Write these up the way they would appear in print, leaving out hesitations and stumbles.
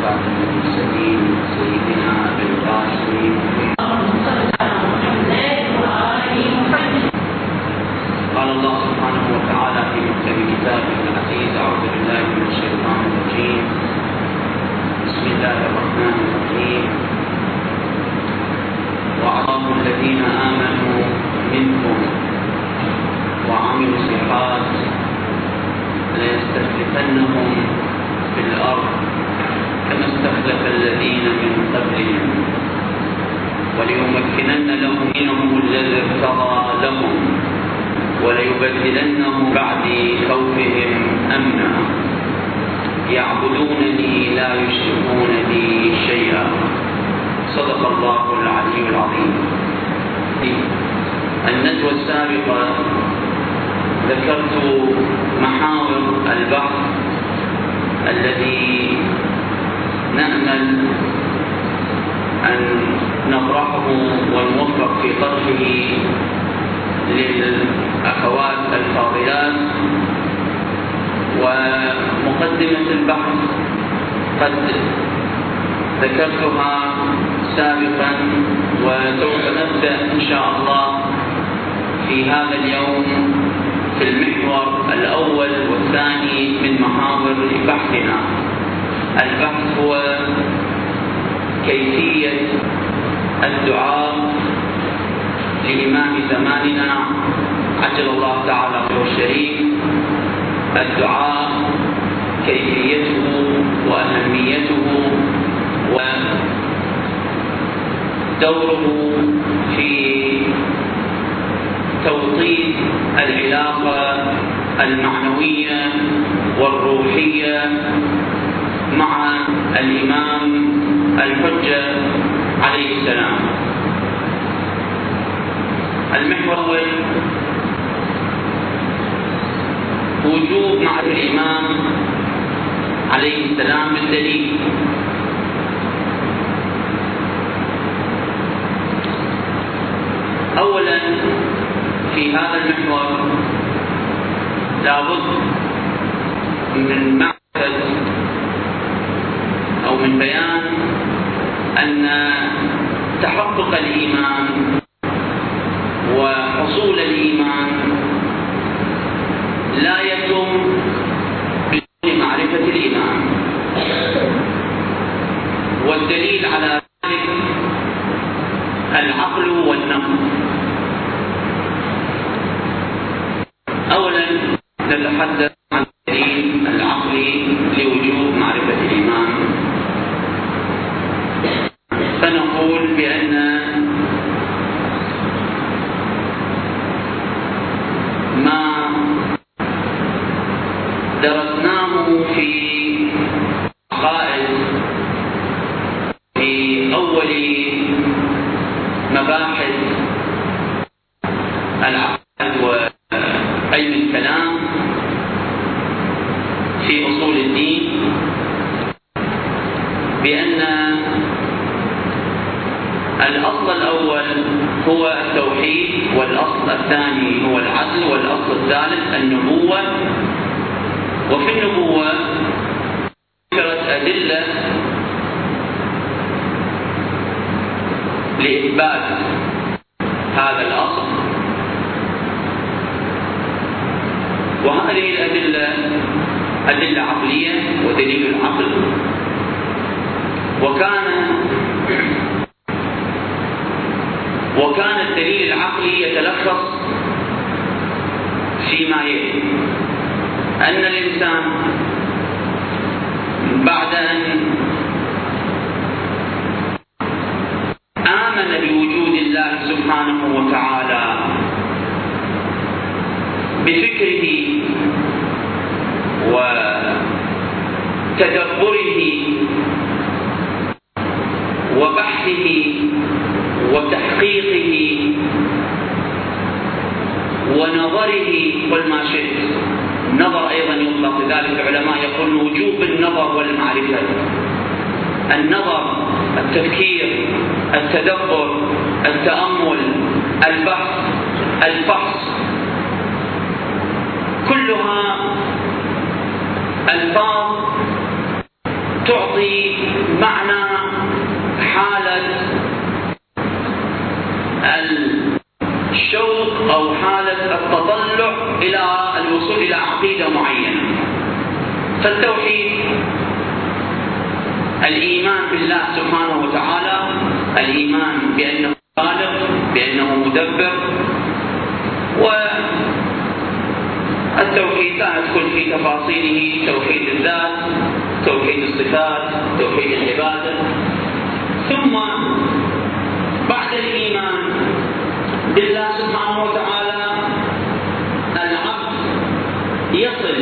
خاتم المرسلين سيدنا أبي القاسم قال الله سبحانه وتعالى في محكم كتابه العزيز: أعوذ بالله من الشيطان الرجيم، بسم الله الرحمن الرحيم. وأعطاه الذين آمنوا منكم وعملوا الصالحات ليستخلفنهم في الأرض كما استخلف الذين من قبلهم وليمكنن لهم دينهم الذي ارتضى لهم وليبدلنهم بعد خوفهم أمنا يعبدونني لا يشركون بي شيئا. صدق الله العلي العظيم. الندوة السابقة ذكرت محاور البحث الذي نأمل أن نطرحه ونوفق في طرحه للأخوات الفاضلات. ومقدمة البحث قد ذكرتها سابقا، وسوف نبدأ إن شاء الله في هذا اليوم في المحور الأول والثاني من محاور بحثنا. البحث هو كيفية الدعاء لإمام زماننا عجل الله تعالى خيره الشريف. الدعاء كيفيته وأهميته ودوره في توطيد العلاقة المعنوية والروحية مع الإمام الحجة عليه السلام. المحور الأول: وجوب معرفة الإمام عليه السلام بالدليل. أولا في هذا المحور لابد من معرفة أو من بيان أن تحقق الإيمان وحصول الإيمان لا يتم بدون معرفة الإيمان، والدليل على ذلك العقل والنقل. أولا نتحدث عن الدليل العقلي لوجوب معرفة الإيمان، فنقول بأن ما درسناه في عقائد في أول مباحث العقائد وعلم الكلام في أصول الدين بأن الأصل الأول هو التوحيد، والأصل الثاني هو العدل، والأصل الثالث النبوة. وفي النبوة ذكرت أدلة لإثبات هذا الأصل، وهذه الأدلة أدلة عقلية ودليل العقل. وكان الدليل العقلي يتلخص فيما يلي: أن الإنسان بعد أن آمن بوجود الله سبحانه وتعالى بفكره وتدبره وبحثه وتحقيقه ونظره، قل ما شئت. النظر أيضا يطلق، لذلك العلماء يقولون وجوب النظر والمعرفة. النظر التفكير، التدبر، التأمل، البحث، الفحص، كلها ألفاظ تعطي معنى حالة الشوق أو حالة التطلع إلى الوصول إلى عقيدة معينة. فالتوحيد الإيمان بالله سبحانه وتعالى، الإيمان بأنه خالق، بأنه مدبر. والتوحيد لا ندخل في تفاصيله، توحيد الذات، توحيد الصفات، توحيد العبادة. ثم بعد الإيمان بالله سبحانه وتعالى العبد يصل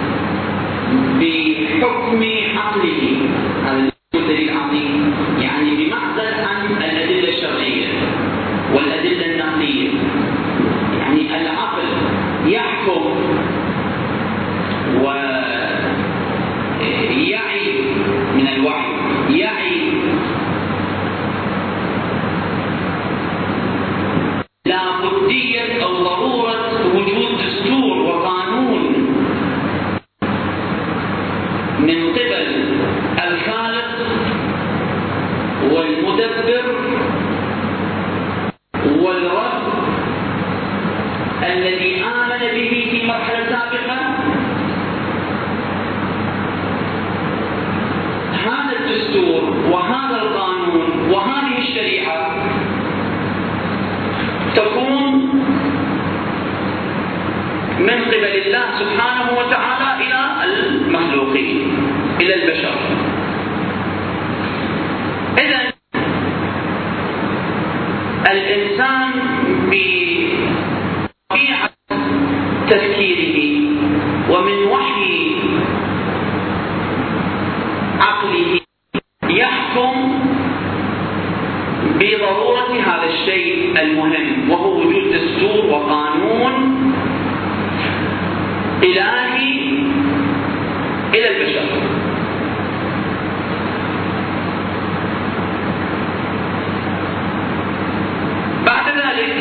بحكم عقله، هذا الدليل عقلي، يعني بمعزل عن الأدلة الشرعية والأدلة النقلية. يعني العقل يحكم ويعي من الوعي، يعي لابدية أو ضرورة وجود دستور وقانون من قبل الخالق والمدبر والرب الذي آمن به في مرحلة سابقة. هذا الدستور وهذا القانون وهذه الشريعة تكون من قبل الله سبحانه وتعالى إلى المخلوقين، إلى البشر. إذن الإنسان بطبيعة تفكيره ومن وحي عقله يحكم بضرورة هذا الشيء المهم، وهو وجود دستور وقانون إلهي إلى البشر. بعد ذلك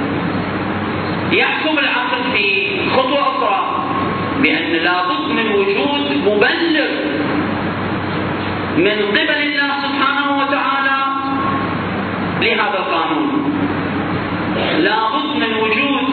يحكم العقل في خطوة أخرى بأن لابد من وجود مبلغ من قبل الله سبحانه وتعالى لهذا القانون. لابد من وجود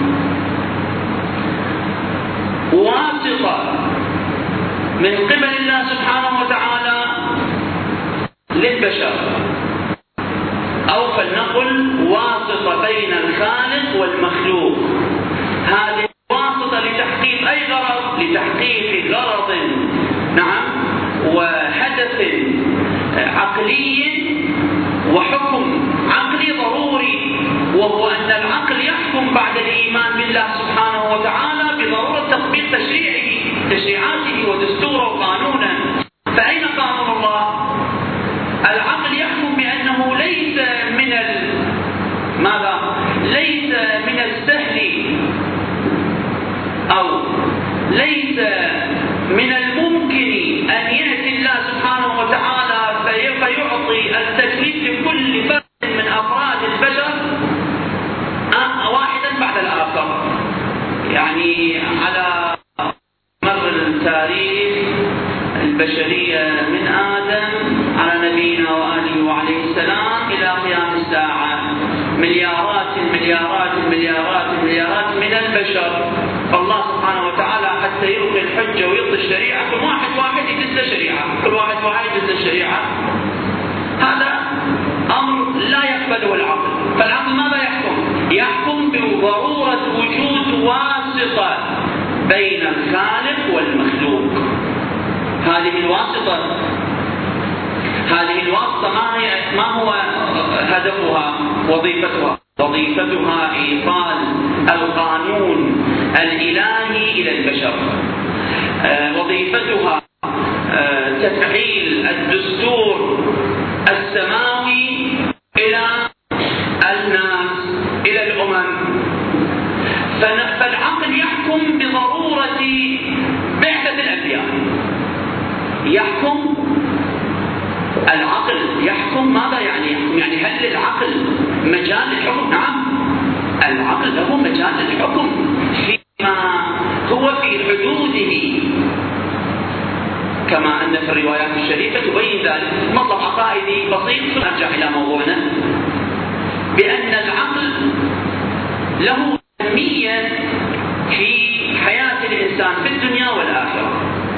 واسطة من قبل الله سبحانه وتعالى للبشر، أو فلنقل واسطة بين الخالق والمخلوق. هذه واسطة لتحقيق أي غرض، لتحقيق غرض نعم وهدف عقلي وحكم عقلي ضروري، وهو أن العقل يحكم بعد الإيمان بالله سبحانه وتعالى بضرورة تطبيق تشريعاته ودستوره وقانونه. فأين قانون الله؟ العقل يحكم بأنه ليس من ليس من السهل أو ليس من الممكن أن يأتي الله سبحانه وتعالى فيعطي التكليف لكل فرد من أفراد البشر واحدا بعد الآخر. يعني على مر التاريخ البشرية من آدم على نبينا وآله وعليه السلام إلى قيام الساعة مليارات المليارات المليارات المليارات من البشر. فالله سبحانه وتعالى حتى يلقي الحجة ويعطي الشريعة كل واحد يدز شريعة، كل واحد يدز الشريعة. هذا أمر لا يقبله العقل. فالعقل ماذا يحكم؟ يحكم بضرورة وجود واسطة بين الخالق والمخلوق. هذه الواسطة ما هو هدفها وظيفتها إيصال القانون الإلهي إلى البشر. وظيفتها تفعيل الدستور السماوي إلى الناس، إلى الأمم. فالعقل يحكم بضرورة بعثة الأنبياء. العقل يحكم. ماذا يعني يحكم؟ يعني هل للعقل مجال للحكم؟ نعم، العقل له مجال للحكم فيما هو في حدوده كما أن في الروايات الشريفة تبين ذلك. مطلب عقائدي بسيط نرجع إلى موضوعنا، بأن العقل له أهمية في حياة الإنسان في الدنيا والآخرة.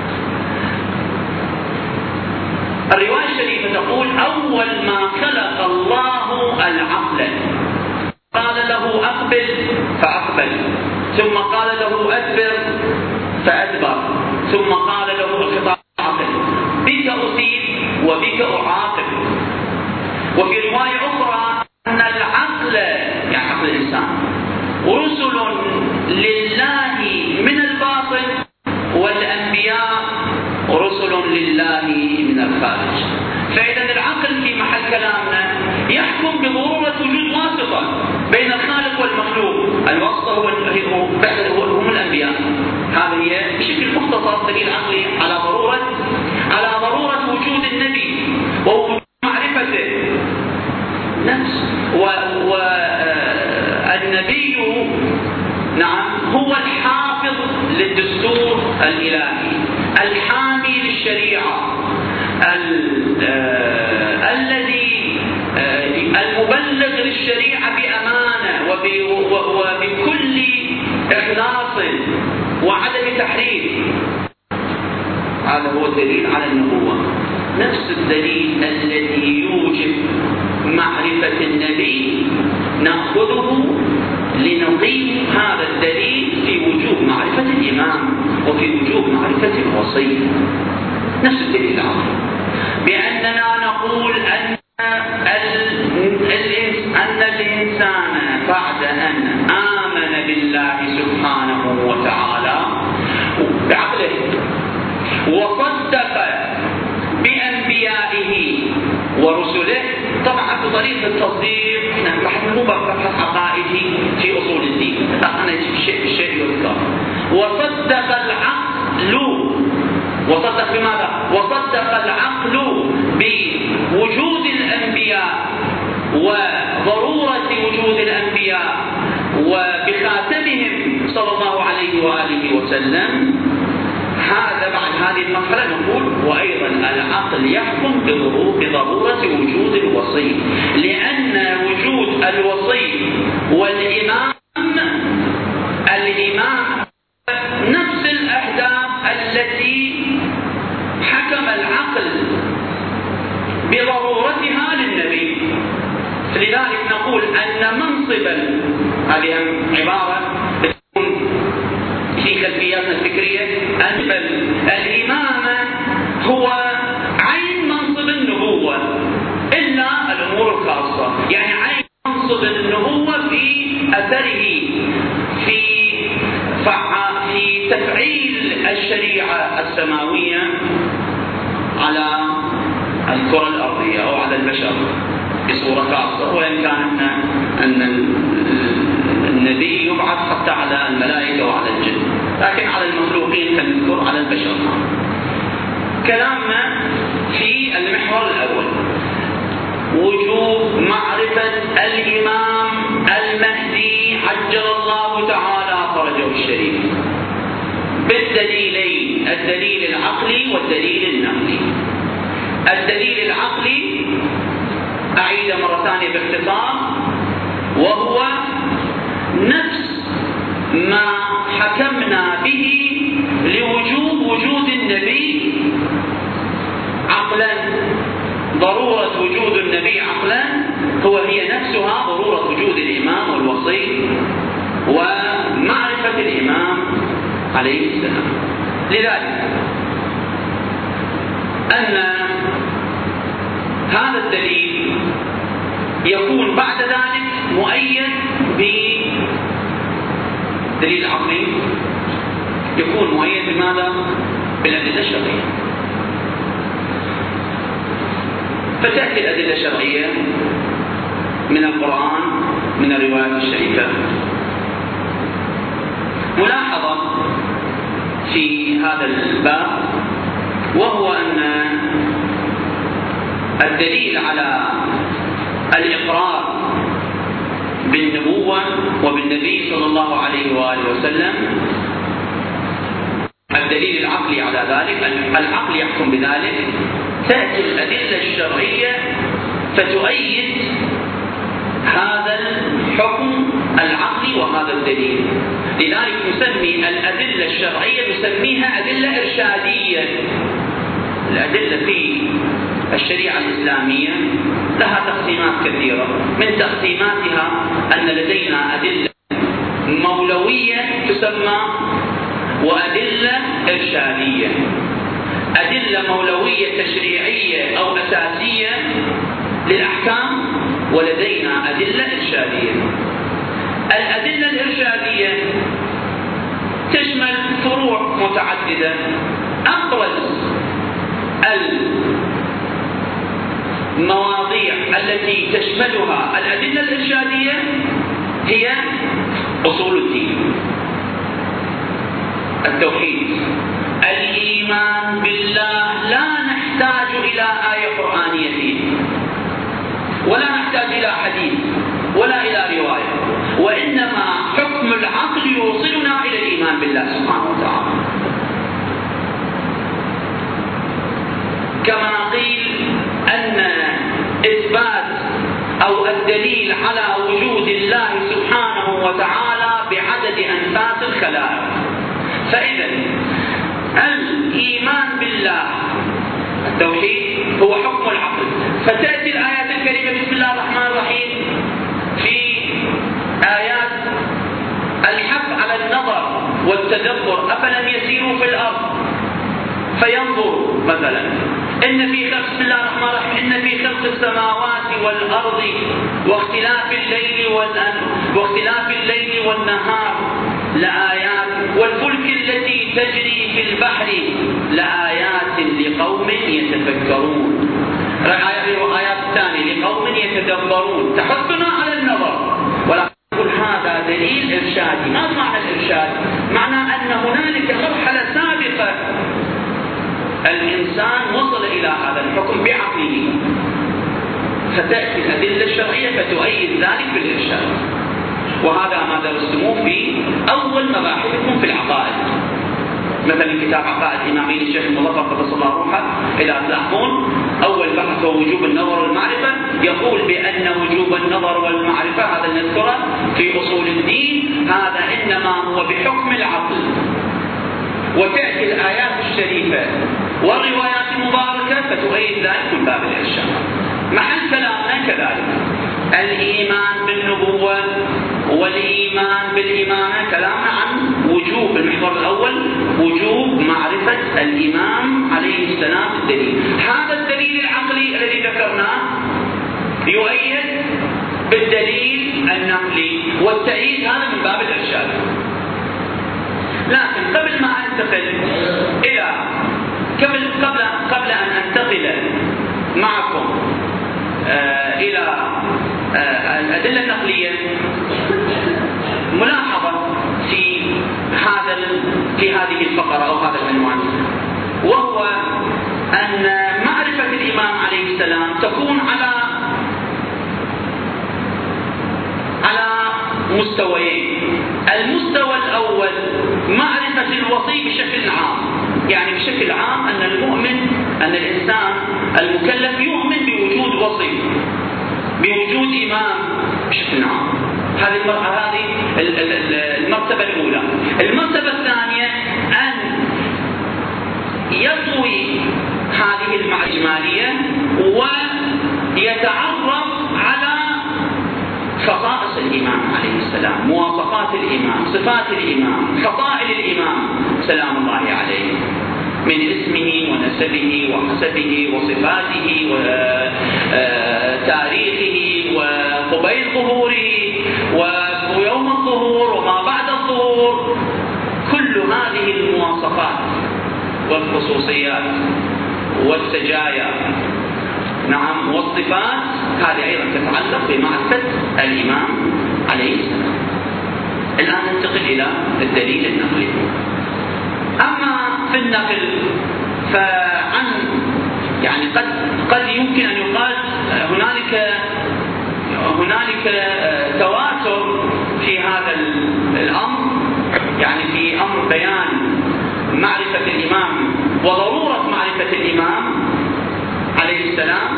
الرواية الشريفة تقول: أول ما خلق الله العقل قال له أقبل فأقبل، ثم قال له أدبر فأدبر، ثم قال له الخطاب العقل: بك أصيب وبك أعاقب. وفي رواية أخرى أن العقل يعني عقل الإنسان رسل لله من الباطن، والأنبياء رسل لله من الخارج. فإذا العقل في محل كلامنا يحكم بضرورة وجود واسطة بين الخالق والمخلوق. الواسطة هم الأنبياء. هذا هي بشكل مختصر دليل عقلي على ضرورة وجود النبي ووجود معرفته نفس. والنبي نعم هو الحافظ للدستور الإلهي، الحامي للشريعة، الذي المبلغ للشريعة بأمانة وبكل إخلاص وعدم تحريف. هذا هو الدليل على النبوة. نفس الدليل الذي يوجب معرفة النبي نأخذه لنقيم هذا الدليل في وجوب معرفة الإمام وفي وجوب معرفة الوصي. نفس الدليل العقلي، بأننا نقول أن الإنسان بعد أن آمن بالله سبحانه وتعالى بعقله وصدق بأنبيائه ورسله، طبعا بطريقة التصديق احنا راح نقول بحث عقائدي في أصول الدين، أنا أجيب الشيء يذكر. وصدق العقل، وصدق بماذا؟ وصدق العقل بوجود الأنبياء وضرورة وجود الأنبياء وبخاتمهم صلى الله عليه وآله وسلم. هذا بعد هذه المرحلة نقول: وأيضا العقل يحكم بضرورة وجود الوصي، لأن وجود الوصي والإمام نفس الأحداث التي حكم العقل بضرورتها للنبي. لذلك نقول أن منصبا، هذه عبارة في خلفياتنا الفكرية، أن الإمامة هو عين منصب النبوة إلا الأمور الخاصة، يعني عين منصب النبوة في أثره في تفعيل الشريعة السماوية على الكرة الأرضية أو على البشر بصورة خاصة. وإن كان أن النبي يبعث حتى على الملائكة وعلى الجن، لكن على المخلوقين كنذكر على البشر. كلامنا في المحور الأول وجوب معرفة الإمام المهدي عجل الله تعالى فرجه الشريف بالدليلين: الدليل العقلي والدليل النقلي. الدليل العقلي أعيد مرة ثانية باختصار، وهو نفس ما حكمنا به لوجوب وجود النبي عقلا. ضرورة وجود النبي عقلا هي نفسها ضرورة وجود الإمام والوصي ومعرفة الإمام عليه السلام. لذلك أن هذا الدليل يكون بعد ذلك مؤيد بدليل عقلي، يكون مؤيد بماذا؟ بالأدلة الشرعية. فتأتي الأدلة الشرعية من القرآن، من الروايات الشريفة. ملاحظة في هذا الباب، وهو أن الدليل على الإقرار بالنبوة وبالنبي صلى الله عليه وآله وسلم، الدليل العقلي على ذلك، العقل يحكم بذلك، تأتي الأدلة الشرعية فتؤيد هذا الحكم العقلي وهذا الدليل. لذلك نسمي الأدلة الشرعية نسميها أدلة إرشادية. الأدلة في الشريعة الإسلامية لها تقسيمات كثيرة، من تقسيماتها أن لدينا أدلة مولوية تسمى وأدلة إرشادية. أدلة مولوية تشريعية أو أساسية للأحكام، ولدينا أدلة إرشادية. الأدلة الإرشادية تشمل فروع متعددة. أبرز المواضيع التي تشملها الأدلة الإرشادية هي أصول الدين، التوحيد، الإيمان بالله. لا نحتاج إلى آية قرآنية فيه، ولا نحتاج إلى حديث ولا إلى رواية، وإنما حكم العقل يوصلنا إلى الإيمان بالله سبحانه وتعالى. كما قيل أن إثبات أو الدليل على وجود الله سبحانه وتعالى بعدد أنفاس الخلائق. فإذا الإيمان بالله التوحيد هو حكم العقل، فتأتي الآيات الكريمة بسم الله الرحمن الرحيم في آيات الحث على النظر والتدبر. أفلم يسيروا في الأرض فينظروا مثلا إن في خلق بسم الله الرحمن الرحيم إن في خلق السماوات والأرض واختلاف الليل والنهار لآيات والفلك التي تجري في البحر لآيات لقوم يتفكرون. آيات ثانية لقوم يتدبرون، تحثنا على النظر. ولكن كل هذا دليل إرشادي. ما معنى الإرشاد؟ معنى أن هنالك مرحلة سابقة الإنسان وصل إلى هذا الحكم بعقله، فتأتي الأدلة الشرعية فتؤيد ذلك بالإرشاد. وهذا ما درستموه في أول مباحثكم في العقائد، مثلا كتاب عقائد الإمامي للشيخ المظفر قدس الله روحه إلى تلاحظون أول بحث هو وجوب النظر والمعرفة، يقول بأن وجوب النظر والمعرفة هذا نذكره في أصول الدين، هذا إنما هو بحكم العقل. وتأتي الآيات الشريفة والروايات المباركة فتؤيد ذلك من باب الإرشاد. محل كلامنا كذلك الإيمان بالنبوة والإيمان بالإمامة، كلامنا عن وجوب المحور الأول وجوب معرفة الإمام عليه السلام الدليل. هذا الدليل العقلي الذي ذكرناه يؤيد بالدليل النقلي، والتأييد هذا من باب الإرشاد. لكن قبل ما أنتقل إلى قبل أن أنتقل معكم إلى الأدلة النقلية، ملاحظة في هذه الفقرة أو هذا العنوان، وهو أن معرفة الإمام عليه السلام تكون على مستويين. المستوى الأول معرفة الوصي بشكل عام، يعني بشكل عام أن الإنسان المكلف يؤمن بوجود وصي، بوجود إمام بشكل عام. هذه المرتبة الأولى. المرتبة الثانية أن يطوي هذه المعرفة الإجمالية ويتعرف على خصائص الإمام عليه السلام، مواصفات الإمام، صفات الإمام، فضائل الإمام سلام الله عليه، من اسمه ونسبه وحسبه وصفاته وتاريخه وقبيل ظهوره ويوم الظهور وما بعد الظهور. كل هذه المواصفات والخصوصيات والسجايا نعم والصفات هذه أيضا تتعلق بمعرفة الإمام عليه السلام. الآن ننتقل إلى الدليل النقلي. أما في النقل فعن يعني قد يمكن أن يقال هنالك تواتر في هذا الأمر، يعني في أمر بيان معرفة الإمام وضرورة معرفة الإمام عليه السلام.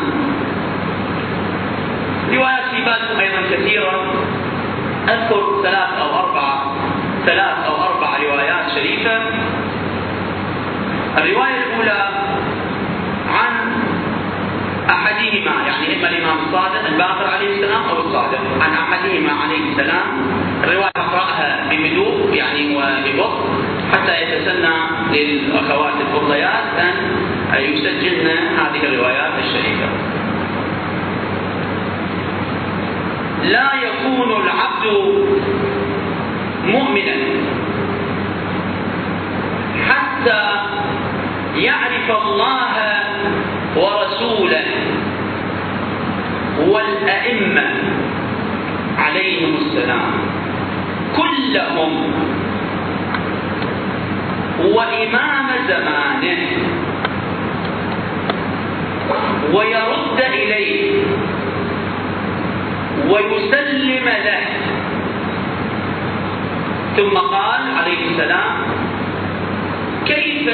روايات في بالكم أيضا كثيرة، أذكر ثلاث أو أربع روايات شريفة. الرواية الأولى عن أحدهما، يعني إما الإمام الصادق الباقر عليه السلام أو الصادق، عن أحدهما عليه السلام. الرواية أقرأها بهدوء يعني وببطء حتى يتسنى للأخوات الفضليات أن يسجلن هذه الروايات الشريفة. لا يكون العبد مؤمنا حتى يعرف الله ورسوله والأئمة عليهم السلام كلهم وإمام زمانه ويرد إليه ويسلم له. ثم قال عليه السلام: كيف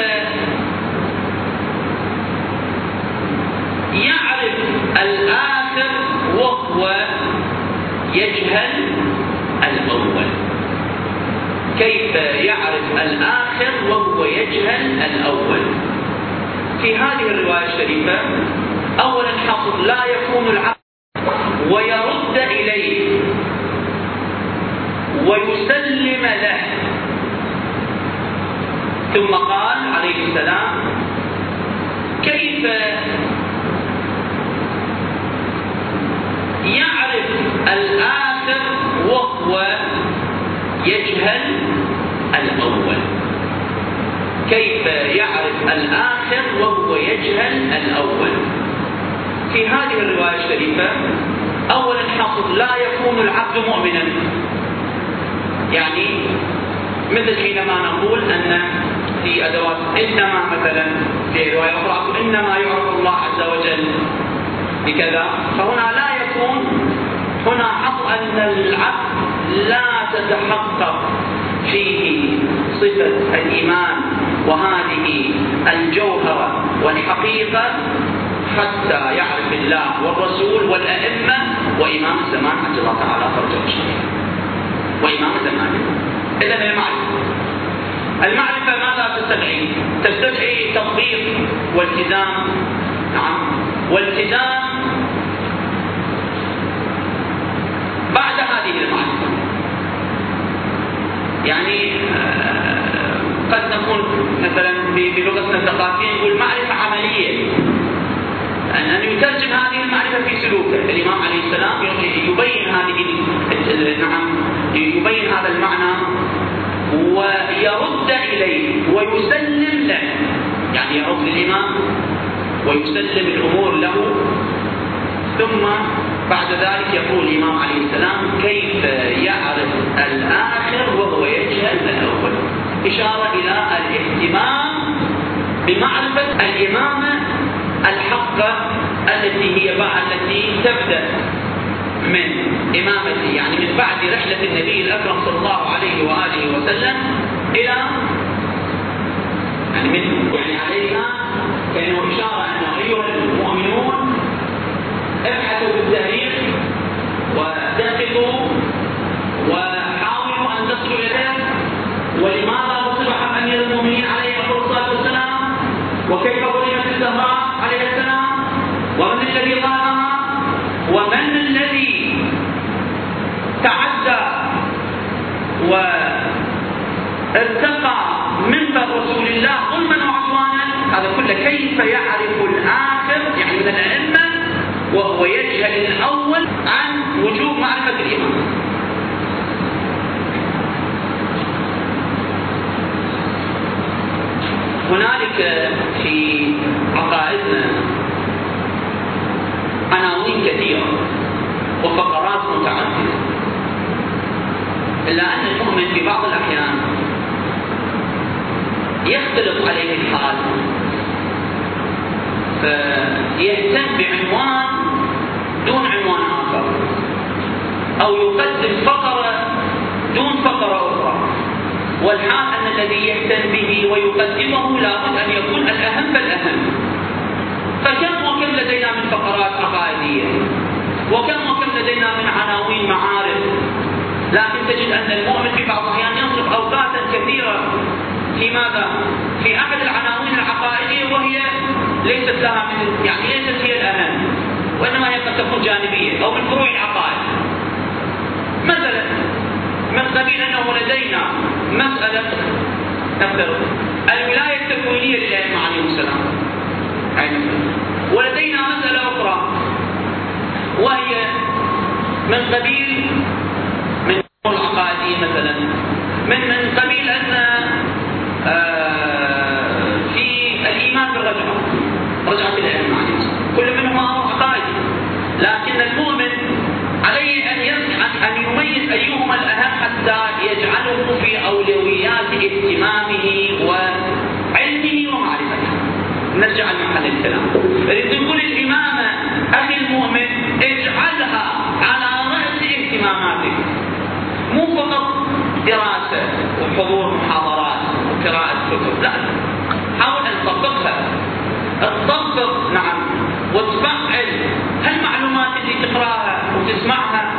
يعرف الآخر وهو يجهل الأول؟ كيف يعرف الآخر وهو يجهل الأول؟ في هذه الرواية الشريفة أولا حصر لا يكون العبد ويرد إليه ويسلم له. ثم قال عليه السلام: كيف يعرف الآخر وهو يجهل الأول؟ كيف يعرف الآخر وهو يجهل الأول؟ في هذه الرواية الشريفة أولا حصر لا يكون العبد مؤمنا، يعني مثل حينما نقول أن في أدوات إنما مثلا في رواية أخرى إنما يعرف الله عز وجل بكذا، فهنا لا يكون، هنا حصر أن العبد لا تتحقق فيه صفة الإيمان وهذه الجوهرة والحقيقة حتى يعرف الله والرسول والأئمة وإمام الزمان حتى الله تعالى فرجه الشريف وإمام الزمان. إذن المعرفة ماذا تستدعي؟ تستدعي تطبيق والتزام، نعم، والتزام بعد هذه المعرفة. يعني قد نكون مثلا بلغتنا الثقافية نقول معرفة عملية، أن يترجم هذه المعرفة في سلوكه. الإمام عليه السلام يبين يبين هذا المعنى ويرد إليه ويسلم له، يعني يرد للإمام ويسلم الأمور له. ثم بعد ذلك يقول الإمام عليه السلام: كيف يعرف الآخر وهو يجهل الأول؟ إشارة إلى الاهتمام بمعرفة الإمامة الحقة التي تبدأ من إمامته، يعني من بعد رحلة النبي الأكرم صلى الله عليه وآله وسلم إلى يعني علينا كأنه إشارة أن أيها المؤمنون ابحثوا في التاريخ ودققوا وحاولوا أن تصلوا إليه، ولماذا أصبح أمير المؤمنين عليه الصلاة والسلام، وكيف ظلمت الزهراء عليه السلام، ومن الذي ظلمها، ومن الذي تعدى وارتقى منبر رسول الله ظلما وعدوانا. هذا كله كيف يعرف الآخر يعني من الأئمة وهو يجهل الأول عن وجوب معرفة الإمام. هنالك في عقائدنا عناوين كثيرة وفقرات متعددة، إلا أن المؤمن في بعض الأحيان يختلط عليه الحال فيهتم بعنوان دون عنوان آخر، أو يقدم فقرة دون فقرة أخرى. والحال أن الذي يهتم به ويقدمه لابد أن يكون الأهم فالأهم. فكم وكم لدينا من فقرات عقائدية، وكم لدينا من عناوين معارف، لكن تجد أن المؤمن في بعض الأحيان يصرف أوقاتا كثيرة في ماذا؟ في أحد العناوين العقائدية وهي ليست لها ليست هي الأهم، وإنما هي قد تكون جانبية أو من فروع العقائد. مثلا من قبيل أنه لدينا مسألة نفترض الولاية التكوينية للأئمة عليهم السلام، ولدينا مسألة أخرى وهي من قبيل من العقائدية مثلا من قبيل أن في الإيمان رجعة الأئمة عليهم السلام، كل منهما أمر عقائدي، لكن المؤمن عليه أن يميز أيهما الأهم حتى يجعله في أولويات اهتمامه وعلمه ومعرفته. نرجع لمحل الكلام. تقول الإمامة أخي المؤمن اجعلها على رأس اهتماماتك، مو فقط دراسة وحضور محاضرات وقراءة كتب، لا، حاول أن تطبقها، تطبق نعم وتفعل هالمعلومات اللي تقراها وتسمعها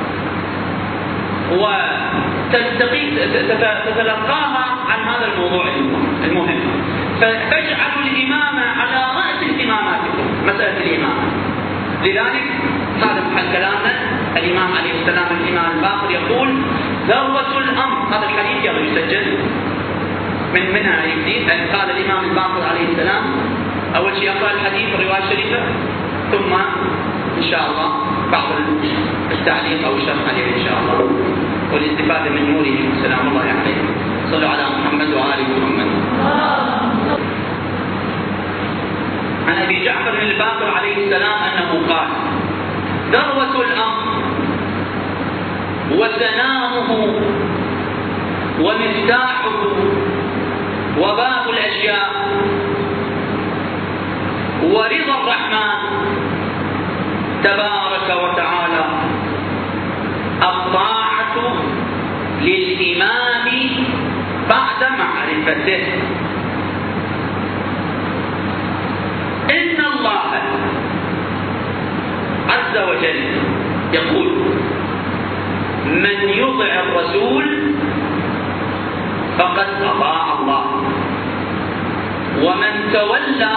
وتتلقاها عن هذا الموضوع المهم. فاجعلوا الإمامة على رأس اهتماماتكم، مسألة الإمامة. لذلك هذا محل كلامنا. الإمام عليه السلام الإمام الباقر يقول ذروة الأمر، هذا الحديث يسجل منها يكفي. قال الإمام الباقر عليه السلام، أول شيء أقرأ الحديث الرواية الشريفة، ثم إن شاء الله بعض التعليق أو الشرح عليه إن شاء الله، والاستفادة من نوره سلام الله عليه. صلوا على محمد وآل محمد. عن أبي جعفر الباقر عليه السلام أنه قال ذروة الأمر وسنامه ومفتاحه وباب الأشياء ورضا الرحمن تبارك وتعالى الطاعة للإمام بعد معرفته. إن الله عز وجل يقول من يطع الرسول فقد أطاع الله، ومن تولى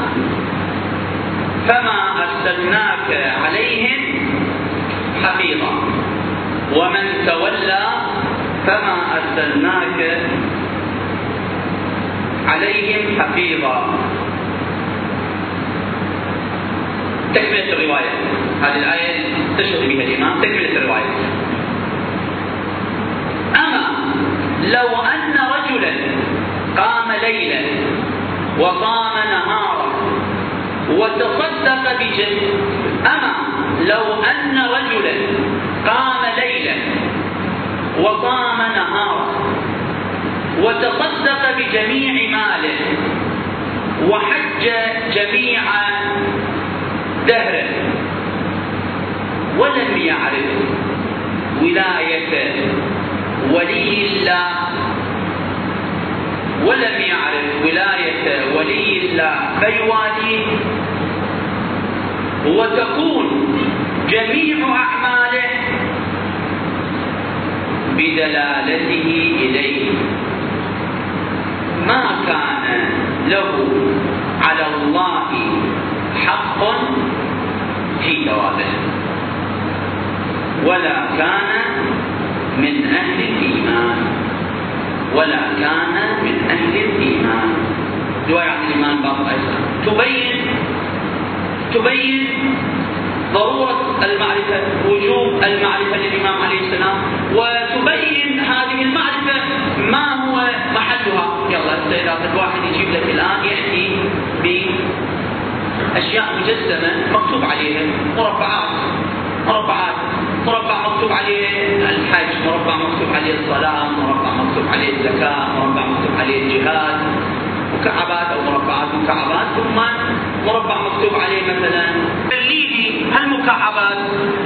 فما أرسلناك عليهم حفيظا، ومن تولى فما أرسلناك عليهم حفيظا. تكملة الرواية، هذه الآية تشهد بها الإمام. تكملة الرواية: أما لو أن رجلا قام ليلا وصام نهارا وتصدق أما لو أن رجلا قام ليلا وصام نهارا وتصدق بجميع ماله وحج جميع دهره ولم يعرف ولاية ولي الله فيواليه، وتكون جميع أعماله بدلالته إليه، ما كان له على الله حق في ثوابه، ولا كان من أهل الإيمان، دعاء عن الإيمان بعض الأجزاء تبين ضرورة المعرفة، وجوب المعرفة للإمام عليه السلام، وتبين هذه المعرفة ما هو محلها. يلا إذا الواحد يجيب لك الآن يأتي بأشياء مجسمة مكتوب عليها مربع مكتوب عليه الحج، مربع مكتوب عليه الصلاة، مربع مكتوب عليه الزكاة، مربع مكتوب عليه الجهاد، مكعبات أو مربعات مكعبات، ثم مربع مكتوب عليه مثلا خليلي هالمكعبات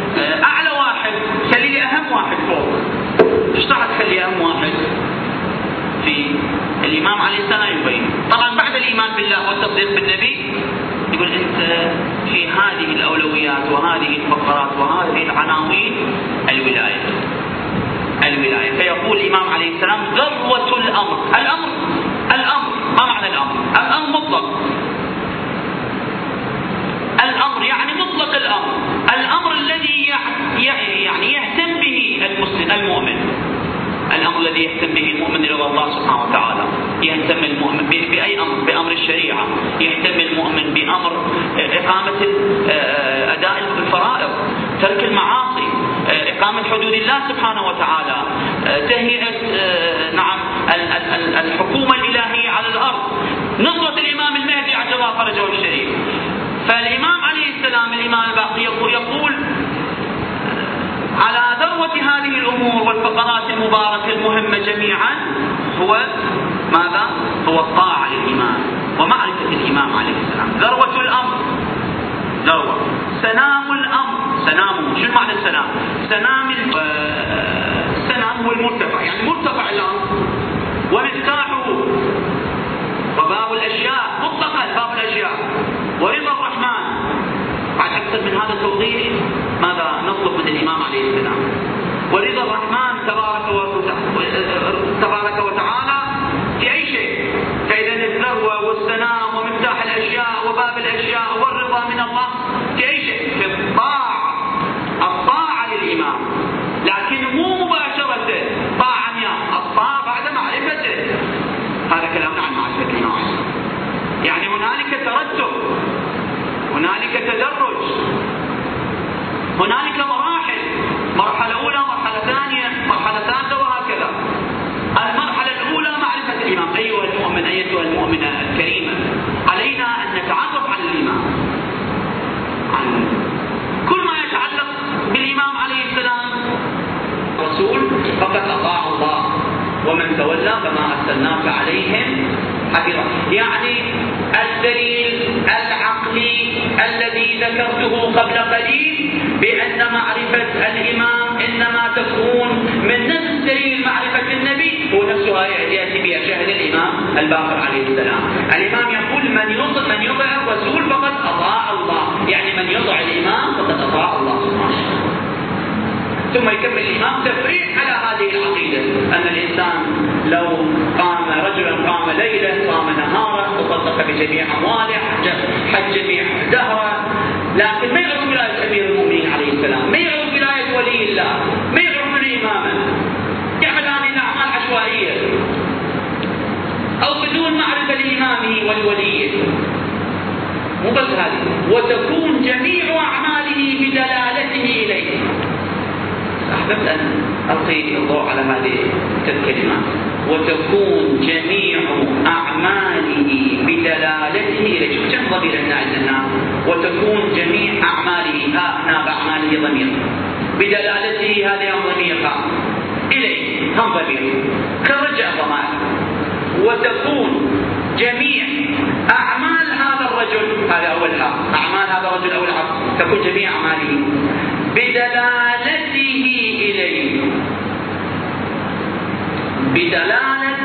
أعلى واحد، خليلي أهم واحد فوق. ايش راح تخلي أهم واحد؟ في الإمام عليه السلام يبين. طبعا بعد الإيمان بالله والتصديق بالنبي يقول أنت في هذه الأولويات وهذه الفقرات وهذه العناوين الولاية. فيقول الإمام عليه السلام ذروة الأمر. ما معنى الأمر؟ الأمر مطلق. الأمر يعني مطلق الأمر الذي يعني يهتم به المؤمن. الأمر الذي يهتم به المؤمن رضا الله سبحانه وتعالى. يهتم المؤمن بأي أمر؟ بأمر الشريعة. يهتم المؤمن بأمر إقامة أداء الفرائض، ترك المعاصي، إقامة حدود الله سبحانه وتعالى، تهيئة الحكومة الإلهية على الأرض، نصرة الإمام المهدي عجل الله فرجه الشريف. فالإمام عليه السلام الإمام الباقر يقول على ذروة هذه الأمور والفقرات المباركة المهمة جميعا هو ماذا؟ هو الطاعة للإمام ومعرفة الإمام عليه السلام. ذروة الأمر، سنام الأمر. سنامه شو معنى السنام؟ السنام هو المرتفع، يعني مرتفع الأمر ومفتاحه وباب الأشياء مطلقا، باب الأشياء ورضا الرحمن. بعد أكثر من هذا التوضيح ماذا نطلب من الإمام عليه السلام؟ ورضا الرحمن تبارك وتعالى في أي شيء. فإذا الذروة والسنام ومفتاح الأشياء وباب الأشياء والرضا من الله في أي شيء؟ في الطاعة للإمام، لكن مو مباشرة طاعة الطاعة بعد معرفته. هذا كلامنا عن معرفة الإمام. يعني هنالك ترتب، هنالك تدرج، هنالك مراحل، مرحلة أولى، مرحلة ثانية، مرحلة ثالثة، وهكذا. المرحلة الأولى معرفة الإمام. أيها المؤمن، أيتها المؤمنة الكريمة، علينا أن نتعرف على الإمام، عن كل ما يتعلق بالإمام عليه السلام. الرسول فقد أطاع الله ومن تولى فما أرسلناك عليهم حفيظا. يعني الدليل العقلي الذي ذكرته قبل قليل بأن معرفة الإمام إنما تكون من نفس دليل معرفة النبي هو نفسها يأتي بها شاهد الإمام الباقر عليه السلام. الإمام يقول من يطع الرسول فقد أطاع الله، يعني من يطع الإمام فقد أطاع الله سبحانه وتعالى. ثم يكمل الإمام تفريع على هذه العقيدة أن الإنسان لو قام ليلا، قام نهارا، تصدق بجميع أمواله، حج جميع دهره، لكن ما يعرف ولاية أمير المؤمنين عليه السلام، ما يعرف ولاية ولي الله، ما يعرف من إمامه، يعمل هذه الأعمال عشوائية أو بدون معرفة لإمامه والوليه. مو بس هذه، وتكون جميع أعماله بدلالته إليه. أحببت أن ألقي الضوء على هذه الكلمات. وتكون جميع أعماله بدلالته إليه. شوف كم ضمير عندنا. وتكون جميع أعماله، هنا بأعماله ضمير، بدلالته هذا ضمير، إليه هم ضمير، كرجع ضمائر. وتكون جميع أعمال هذا الرجل، هذا أول أعمال هذا الرجل أو العبد، تكون جميع أعماله بدلالته إليه. دلالة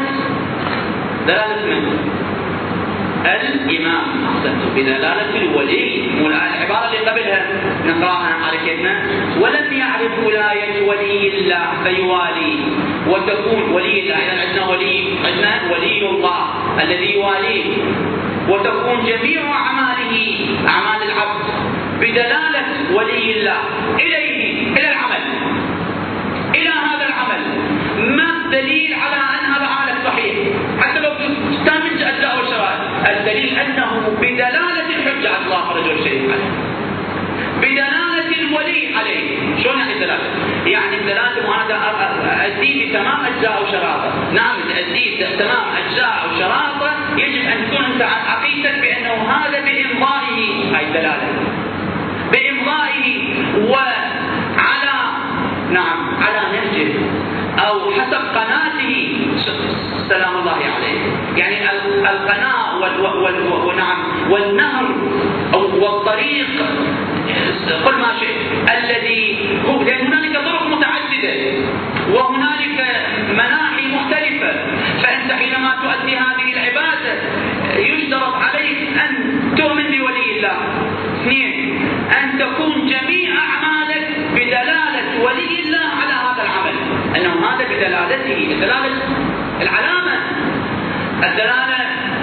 من؟ الإمام. أحسنت. بدلالة الولي. العبارة اللي قبلها نقراها حركتنا. ولم يعرف ولاية ولي الله فيوالي. وتكون ولي الله، إذا عندنا ولي الله الذي يواليه. وتكون جميع أعماله، أعمال العبد، بدلالة ولي الله إليه، إلى العمل، إلى هذا العمل. ما الدليل على أن هذا عمل صحيح؟ حتى لو تستمج أجزاء والشرائع، الدليل أنه بدلالة الحجة على الله فرجه الشريف عليه، بدلالة الولي عليه. شلون يعني الدلالة؟ يعني الدلالة وأنا أزيد تمام أجزاء وشرائطه. نعم، أزيد تمام أجزاء وشرائطه. يجب أن تكون أنت عقيدتك بأنه هذا بإمضائه، هاي الدلالة، بإمضائه وعلى على نهجه أو حسب قناته سلام الله عليه. يعني القناة والنهر والطريق، قل ما شئت، الذي هو، لأن هنالك طرق متعددة وهنالك مناحي مختلفة، فأنت حينما تؤدي هذه العبادة يشترط عليك أن تؤمن بولي الله. 2 أن تكون جميع أعمالك بدلالة ولي الله على هذا العمل، أنه هذا بدلالته، بدلالة العلامة، الدلالة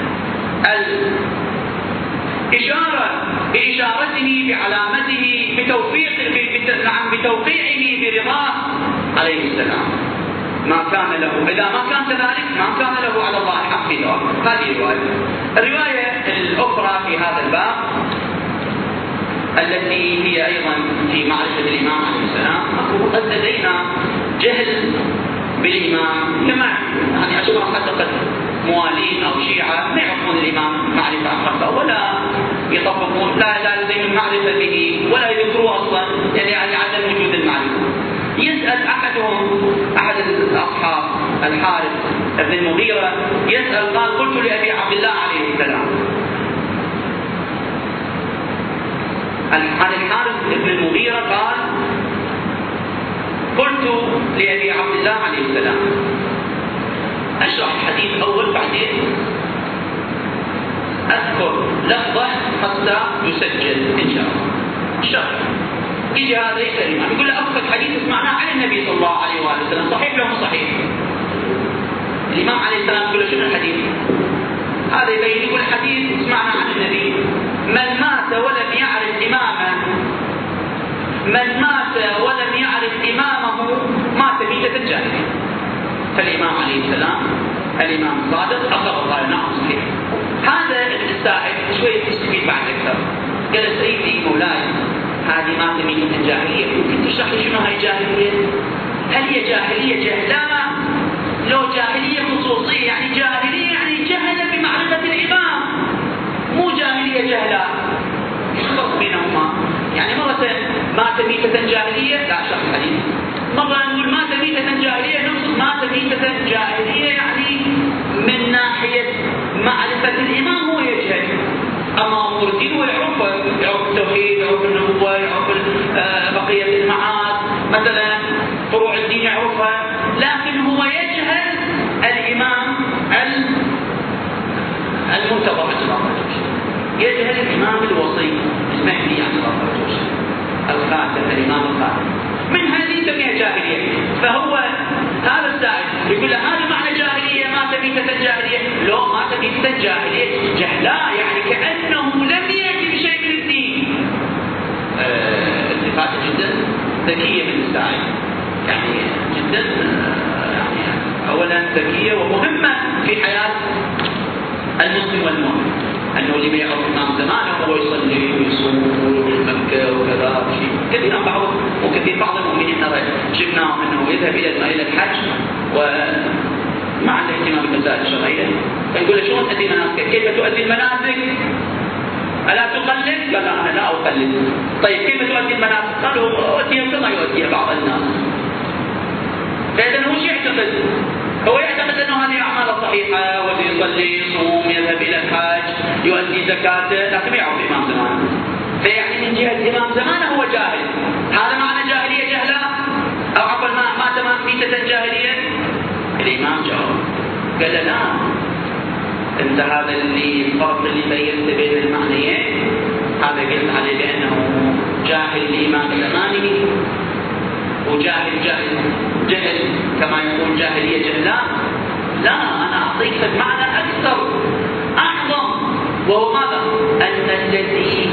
الإشارة بإشارته بعلامته بتوقيعه برضاه عليه السلام. ما كان له، إذا ما كان كذلك ما كان له على الله حق في ذلك. هذه رواية. الرواية الأخرى في هذا الباب التي هي أيضا في معرفة الإمام عليه السلام، قد لدينا جهل بالإمام كما يعني أشخاص حتى قد موالين أو شيعة ما يعرفون الإمام معرفة خاصة ولا يطبقون، لا لديهم معرفة به ولا يذكروه أصلا، يعني عدم وجود المعرفة. يسأل أحد الأصحاب الحارث بن المغيرة يسأل قال: قلت لأبي عبد الله عليه السلام، عن الحارث بن المغيرة قال: قلت لأبي عبد الله عليه السلام. أشرح الحديث أول بعدين أذكر لفظة حتى يسجل إن شاء الله. الشرح يجي هذا يسأل يقول له: أفضل حديث سمعناه عن النبي صلى الله عليه وآله وسلم، صحيح ولا مو صحيح؟ الإمام عليه السلام يقول له: شنو الحديث؟ هذا يبين يقول الحديث سمعنا عن النبي: من مات ولم يعرف إمامه مات ميتة الجاهلية. فالإمام عليه السلام الإمام صادق أخبر قال: نعم صحيح. هذا السائل شوية يستفيد بعد أكثر. قال: سيدي مولاي، هذه مات ميتة الجاهلية، ممكن تشرح لي شنو هاي الجاهلية؟ هل هي جاهلية جهلانة؟ لو جاهلية خصوصية، يعني جاهلية يعني جهل بمعرفة الإمام، مو جاهلية جهلاء. يخلط بينهما، يعني مرة مات ميتة جاهلية لا شرح الحديث، مرة نقول مات ميتة جاهلية نقصد مات ميتة جاهلية يعني من ناحية معرفة الإمام هو يجهل، أما أمور الدين هو يعرف التوحيد، يعرف النبوة، يعرف بقية المعاد، مثلا فروع الدين يعرفها، لكن هو يجهل الإمام المنتظر يجهل الإمام الوصي المهدي عن الخاتم، الإمام الخاتم. من هذه تسميها جاهلية. فهو هذا السائل يقول له: هذا معنى جاهلية، مات ميتة جاهلية. لو مات ميتة جاهلية جهلاء، يعني كأنه لم يأتي بشيء من الدين. التفاتة جدا ذكية من السائل، يعني جدا يعني أولا ذكية ومهمة في حياة المسلم والمؤمن، أنه اللي يعرف الإمام زمانه هو يصلي ويصوم ويروح مكة وكذا شيء كثير. بعض المؤمنين نرى شفناهم أنه يذهب إلى الحج وما عنده اهتمام بالمسائل الشرعية، فيقول له: شلون تؤدي مناسكك؟ كيف تؤدي المناسك؟ ألا تقلد؟ قال: أنا لا أقلد. طيب كيف تؤدي المناسك؟ قالوا: أؤديها كما يؤديها بعض الناس. فإذا هو شيء يعتقد، هو يعتقد أنه هذه أعمال صحيحة، ويصلي يصوم يذهب إلى الحج يؤدي زكاته، لكن ما يعرف إمام زمانه. فيعني من جهة إمام زمانه هو جاهل. هذا معنى جاهلية جهلاء، أو عقل مات ميتة جاهلية. الإمام جاوب قال: لا، أنت هذا الفرق اللي بينت بين المعنيين هذا قلت عليه بأنه جاهل لإمام زمانه وجاهل جهل كما يقول جاهلية جهلاء. لا، أنا أعطيك معنى أكثر أعظم، وهو ماذا؟ أن الذي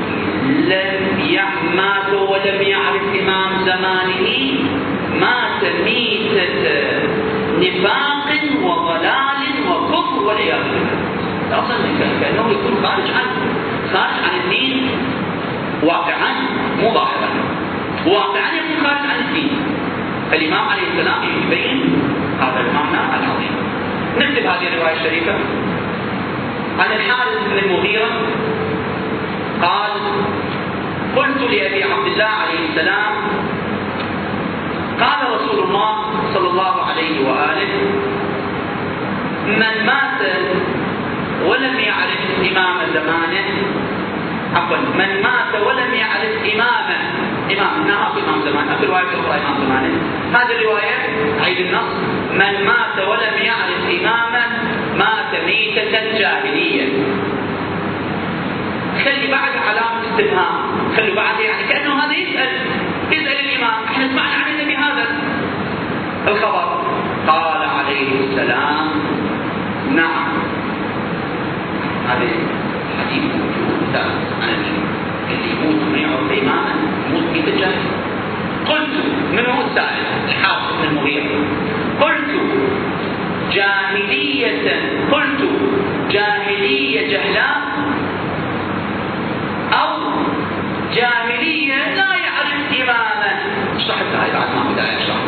مات ولم يعرف إمام زمانه مات ميتة نفاق وضلال وكفر والعياذ بالله. أصلا كأنه يكون خارج عن الدين واقعا، مو ظاهرا، واقعا يكون خارج عن الدين. فالإمام عليه السلام يبين هذا المعنى العظيم. نكتب هذه الرواية الشريفة عن الحارث بن المغيرة قال: قلت لأبي عبد الله عليه السلام: قال رسول الله صلى الله عليه وآله: من مات ولم يعرف إمام زمانه، من مات ولم يعرف إمامه إمام، هنا أكو إمام زمان، أكو رواية أخرى إمام زمانه. هذه الرواية عيد النص: من مات ولم يعرف إمامه مات ميتة جاهلية. خلي بعد علامة استفهام، خلي بعد يعني كأنه هذا يسأل الإمام: احنا سمعنا عن النبي هذا الخبر. قال عليه السلام: نعم. هذا الحديث موجود عن اللي يموت وما يعرف إمامه يموت ميتة جاهلية. قلت: من هو السائل؟ الحافظ بن المغيرة. قلت: جاهلية جهلاء أو جاهلية لا يعرف إماما. اشرح هاي بعد ما بداية اشرح.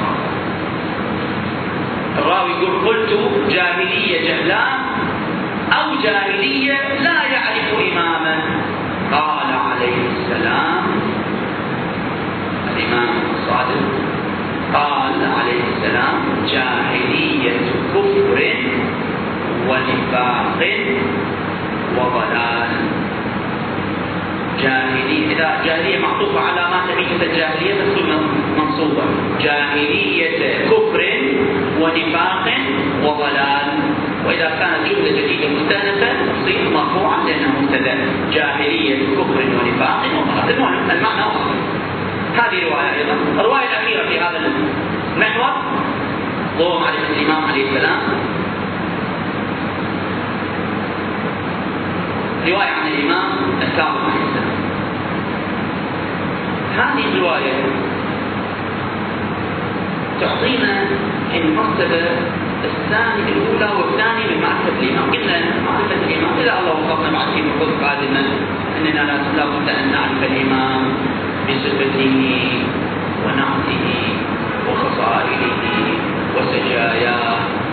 الراوي يقول: قلت جاهلية جهلاء أو جاهلية لا يعرف إماما. قال عليه السلام، الإمام الصادق قال عليه السلام: جاهلية كفر ونفاق وضلال. إذا جاهلية معطوفة على ما تميز الجاهلية تصير منصوبة: جاهلية كفر ونفاق وضلال. وإذا كانت جملة جديدة مستأنفة تصير مرفوعة لأنها مبتدأ: جاهلية كفر ونفاق وضلال. المهم المعنى واضح. هذه رواية أيضا. الرواية الأخيرة في هذا المحور ضوء معرفة الإمام عليه السلام، رواية عن الإمام الكاظم عليه السلام. هذه الرواية تعطينا المرتبة الأولى والثانية من معرفة الإمام. قلنا معرفة الإمام إذا الله وفقنا بعد في بحوث قادمة أننا لا بد أن نعرف الإمام بصفته ونعته وخصائله وسجاياه.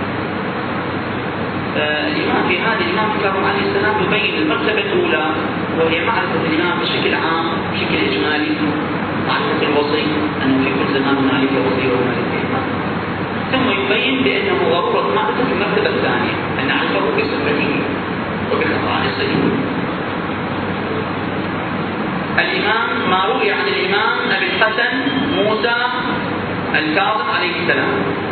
الإمام في هذا الإمام الكاظم عليه السلام يبين المرتبة الأولى وهي معرفة الإمام بشكل عام بشكل إجمالي، معرفة الوصي أنه في كل زمان هنالك وصي وهنالك إمام، ثم يبين بأنه ضرورة معرفة المرتبة الثانية أن نعرفه بصفته وبخصائصه. الإمام ما روي عن الإمام أبي الحسن موسى الكاظم عليه السلام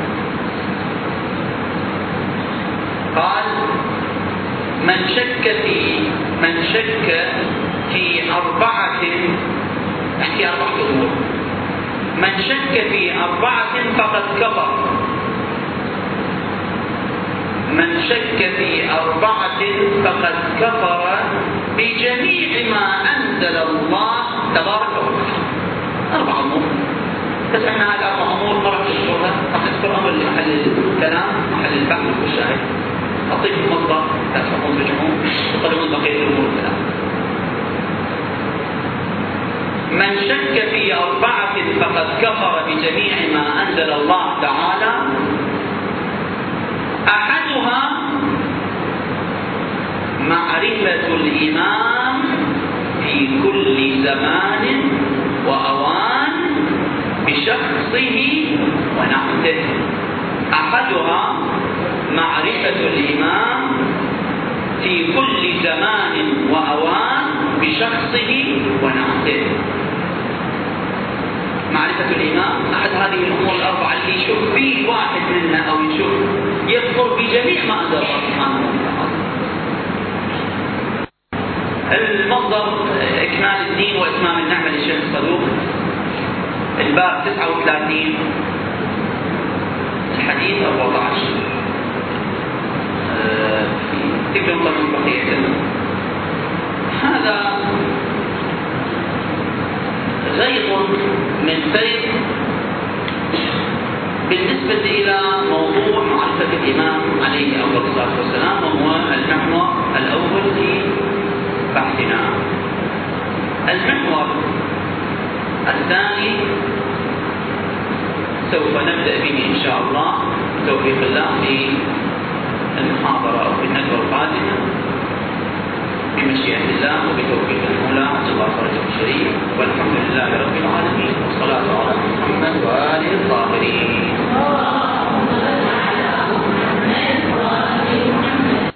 قال: من شك في أربعة، احكي 4 أمور، من شك في 4 فقد كفر. من شك في 4 فقد كفر بجميع ما أنزل الله تبارك وتعالى. 4 أمور، بس احنا هذه 4 أمور ما راح نذكرها، راح نذكر أمر لمحل الكلام، محل البحث والشاهد. أعطيكم مصدر لا تفهمون بجمعون وطلبون بقية الأمور الثلاثة. من شك في 4 فقد كفر بجميع ما أنزل الله تعالى. أحدها معرفة الإمام في كل زمان وأوان بشخصه ونعته. أحدها معرفة الإمام في كل زمان وأوان بشخصه ونعته. معرفة الإمام أحد هذه الأمور ال4 اللي يشوف فيه واحد منا أو يشوف يذكر بجميع ما أنزل الله سبحانه وتعالى. المصدر إكمال الدين وإتمام النعمة للشيخ الصدوق، الباب 39 الحديث 14. تقدرون تقرأون بقية. هذا غيض من فيض بالنسبة إلى موضوع معرفة الإمام عليه أفضل الصلاة والسلام، وهو المحور الأول في بحثنا. المحور الثاني سوف نبدأ به إن شاء الله بتوفيق الله في المحاضرة أو في الندوة القادمة بمشيئة الله وبتوفيق